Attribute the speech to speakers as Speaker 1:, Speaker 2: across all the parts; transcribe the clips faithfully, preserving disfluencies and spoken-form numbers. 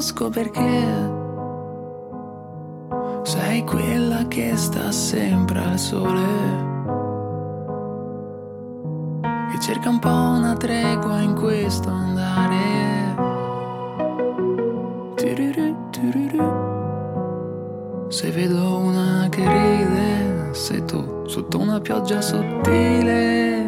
Speaker 1: riconosco perché sei quella che sta sempre al sole, che cerca un po' una tregua in questo andare. Tururu, tururu. Se vedo una che ride, sei tu sotto una pioggia sottile.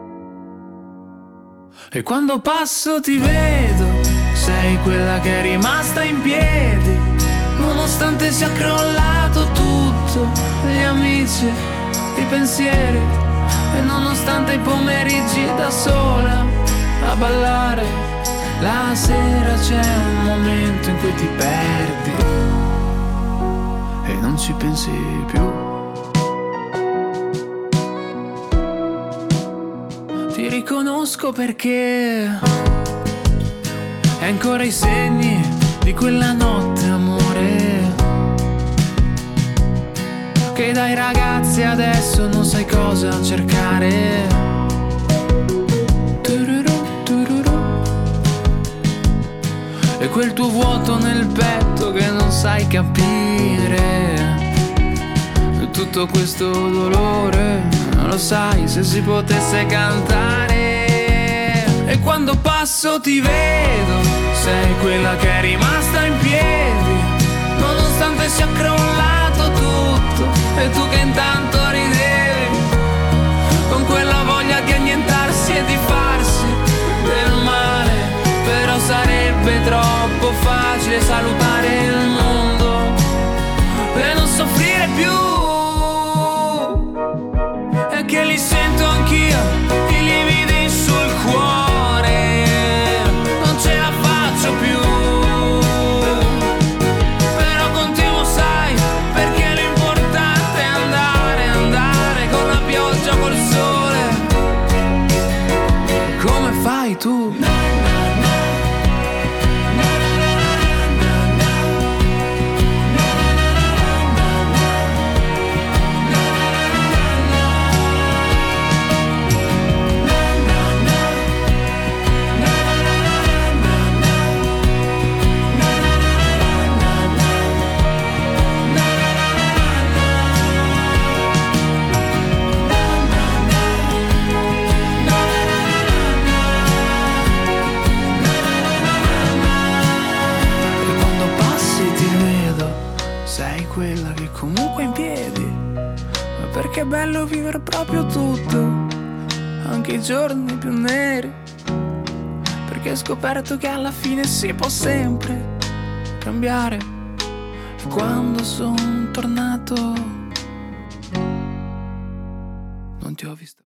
Speaker 1: E quando passo ti vedo, sei quella che è rimasta in piedi, nonostante sia crollato tutto, gli amici, i pensieri, e nonostante i pomeriggi da sola a ballare, la sera c'è un momento in cui ti perdi e non ci pensi più. Ti riconosco perché hai ancora i segni di quella notte, amore, che dai ragazzi adesso non sai cosa cercare. Tururu, tururu. E quel tuo vuoto nel petto che non sai capire, tutto questo dolore, non lo sai se si potesse cantare. E quando passo ti vedo, sei quella che è rimasta in piedi, nonostante sia crollato tutto, e tu che intanto ridevi, con quella voglia di annientarsi e di farsi del male. Però sarebbe troppo facile salutare il mondo e non soffrire più. E che li sento anch'io, i lividi sul cuore, non ce la faccio più. Però continuo, sai, perché l'importante è andare, andare con la pioggia, col sole. Come fai tu? Quella che comunque è in piedi, ma perché è bello vivere proprio tutto, anche i giorni più neri, perché ho scoperto che alla fine si può sempre cambiare. E quando sono tornato non ti ho visto.